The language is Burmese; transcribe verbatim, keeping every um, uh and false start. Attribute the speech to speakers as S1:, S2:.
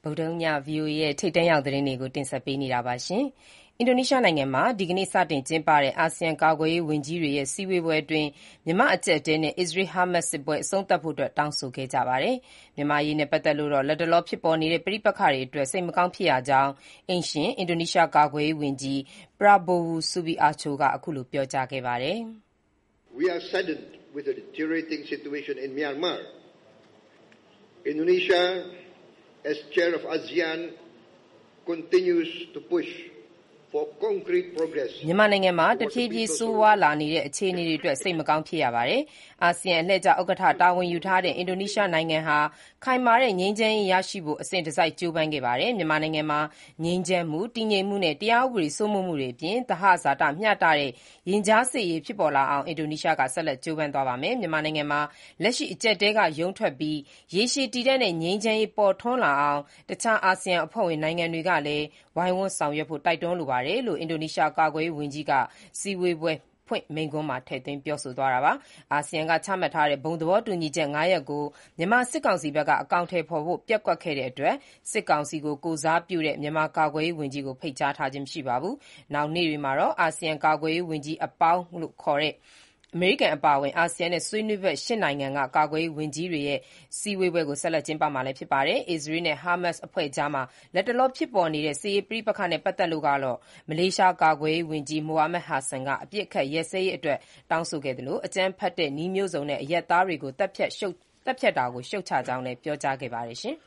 S1: ဗုဒ္ဓဟူးည ဗွီအိုအေရဲ့ထိပ်တန်းရောက်သတင်းတွေကိုတင်ဆက်ပေးနေတာပါရှင်။ အင်ဒိုနီးရှားနိုင်ငံမှာဒီကနေ့စတင်ကျင်းပတဲ့အာဆီယံကာကွယ်ရေးဝန်ကြီးတွေရဲ့စည်းဝေးပွဲအတွင်းမြန်မာ့အကျပ်အတည်းနဲ့အစ္စရေး-ဟာမတ်စ်စစ်ပွဲအဆုံးသတ်ဖို့တောင်းဆိုခဲ့ကြပါတယ်။ မြန်မာ့အရေးနဲ့ပတ်သက်လို့တော့ လတ်တလောဖြစ်ပေါ်နေတဲ့ပဋိပက္ခတွေအတွက် စိတ်မကောင်းဖြစ်ရကြောင်း အိမ်ရှင်အင်ဒိုနီးရှားကာကွယ်ရေးဝန်ကြီး Prabowo Subianto ကအခုလိုပြောကြားခဲ့ပါတယ်
S2: ။ We are saddened with the deteriorating situation in Myanmar. Indonesia, as chair of ASEAN, continues to push for concrete progress.
S1: မြန်မာနိုင်ငံမှာတဖြည်းဖြည်းဆိုးဝါးလာနေတဲ့အခြေအနေတွေအတွက်စိတ်မကောင်းဖြစ်ရပါတယ်။အာဆီယံအလှည့်ကျဥက္ကဋ္ဌတာဝန်ယူထားတဲ့အင်ဒိုနီးရှားနိုင်ငံဟာခိုင်မာတဲ့ငြိမ်းချမ်းရေးရရှိဖို့အစဉ်တစိုက်ကြိုးပမ်းခဲ့ပါတယ်။မြန်မာနိုင်ငံမှာငြိမ်းချမ်းမှုတည်ငြိမ်မှုနဲ့တရားဥပဒေစိုးမိုးမှုတွေအပြင်သဟဇာတမျှတတဲ့ရင်ကြားစေ့ရေးဖြစ်ပေါ်လာအောင်အင်ဒိုနီးရှားကဆက်လက်ကြိုးပမ်းသွားပါမယ်။မြန်မာနိုင်ငံမှာလက်ရှိအကျပ်အတည်းကရုန်းထွက်ပြီးရေရှည်တည်တံ့တဲ့ငြိမ်းချမ်းရေးပေါ်ထွန်းလာအောင်တခြားအာဆီယံအဖွဲ့ဝင်နိုင်ငံတွေကလည်းဝိုင်းဝန်းဆောင်ရွက်ဖို့တိုက်တွန်းလိုပါတယ်လို့အင်ဒိုနီးရှားကာကွယ်ရေးဝန်ကြီးကစည်းဝေးပွဲဖွင့်မိန့်ခွန်းမှာထည့်သွင်းပြောဆိုသွားတာပါ။ အာဆီယံကချမှတ်ထားတဲ့ဘုံသဘောတူညီချက်ငါးရပ်ကိုမြန်မာစစ်ကောင်စီဘက်ကအကောင်အထည်ဖော်ဖို့ပျက်ကွက်ခဲ့တဲ့အတွက်စစ်ကောင်စီကိုကိုယ်စားပြုတဲ့မြန်မာကာကွယ်ရေးဝန်ကြီးကိုဖိတ်ကြားထားခြင်းမရှိပါဘူး။နောက်နေ့တွေမှာတော့အာဆီယံကာကွယ်ရေးဝန်ကြီးအပေါင်းလို့ခေါ်တဲ့အမေရိကန်အပါအဝင်အာဆီယံနဲ့ဆွေးနွေးဘက်ရှစ်နိုင်ငံကကာကွယ်ရေးဝန်ကြီးတွေရဲ့စည်းဝေးပွဲကိုဆက်လက်ကျင်းပမှာလည်းဖြစ်ပါတယ်။အစ္စရေးနဲ့ဟာမတ်စ်အဖွဲ့ကြားမှာလတ်တလောဖြစ်ပေါ်နေတဲ့စစ်ရေးပဋိပက္ခနဲ့ပတ်သက်လို့ကတော့မလေးရှားကာကွယ်ရေးဝန်ကြီး Mohammed Hasan ကအပစ်အခတ်ရပ်စဲရေးအတွက်တောင်းဆိုခဲ့သလိုအကြမ်းဖက်တဲ့နည်းမျိုးစုံနဲ့အရပ်သားတွေကိုသတ်ဖြတ်ရှုတ်သတ်ဖြတ်တာကိုရှုတ်ချကြောင်းလည်းပြောကြားခဲ့ပါတယ်ရှင်